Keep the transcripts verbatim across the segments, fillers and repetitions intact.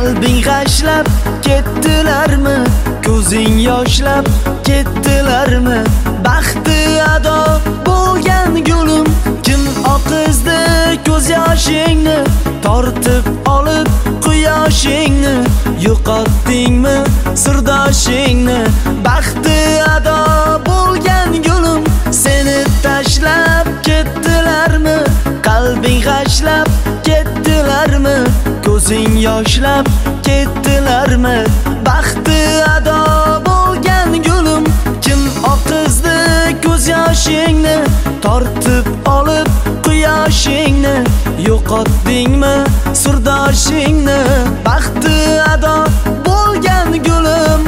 Qalbing g'ashlab ketdilarmi? Ko'zing yoshlab ketdilarmi? Baxti ado bo'lgan gulim, kim oqizdi ko'z yoshingni? Tortib olib quyoshingni, yo'qotdingmi sirdoshingni? Baxti ado bo'lgan gulim, seni tashlab ketdilarmi? Qalbing g'ashlab ketdilarmi? Ko'zing yoshlab ketdilarmi? Baxti ado bo'lgan gulim, kim oqizdi ko'z yoshingni? Tortib olib quyoshingni, yo'qotdingmi sirdoshingni? Baxti ado bo'lgan gulim.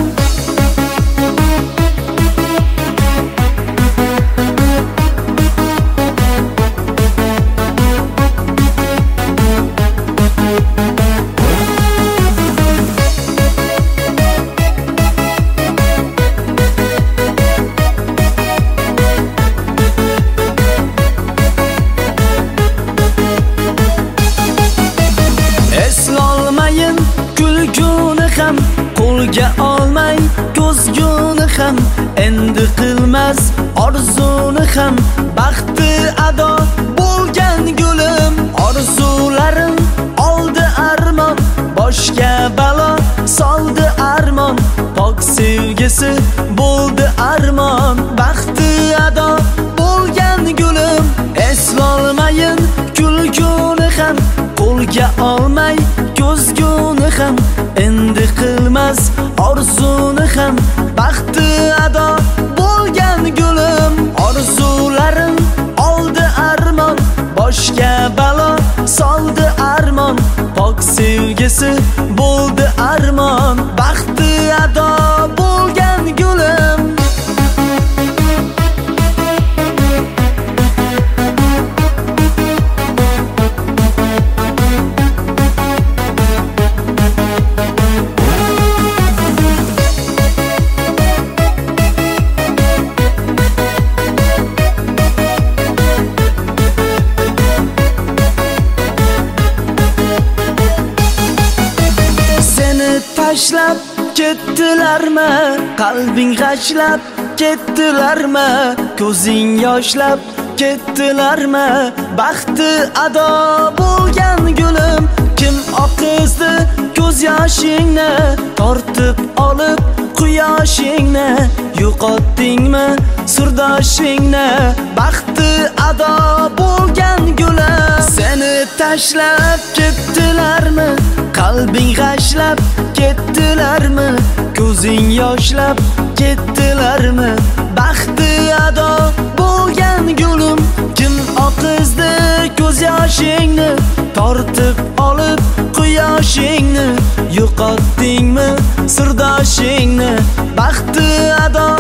Eslolmayin kulguni ham, qo'lga olmay ko'zguni ham, endi qilmas orzuni ham. Baxti ado bo'lgan gulim, orzularim oldi armon, boshga balo soldi armon, pok sevgisi bo'ldi armon. Baxti ado bo'lgan gulim, eslolmayin kulguni ham, qo'lga olmay ko'zguni ham, endi qilmas orzuni ham. Baxti ado bo'lgan gulim, orzularim oldi armon, boshga balo soldi armon, pok sevgisi bo'ldi armon. Baxti ado bo'lgan gulim. Tashlab ketdilarmi? Qalbing g'ashlab ketdilarmi? Ko'zing yoshlab ketdilarmi? Baxti ado bo'lgan gulim, kim oqizdi ko'z yoshingni? Tortib olib quyoshingni, yo'qotdingmi sirdoshingni? Baxti ado bo'lgan gulim, seni tashlab ketdilarmi? Qalbing g'ashlab ketdilarmi? Ko'zing yoshlab ketdilarmi? Baxti ado bo'lgan gulim, kim oqizdi ko'z yoshingni? Tortib olib quyoshingni, yo'qotdingmi sirdoshingni? Baxti ado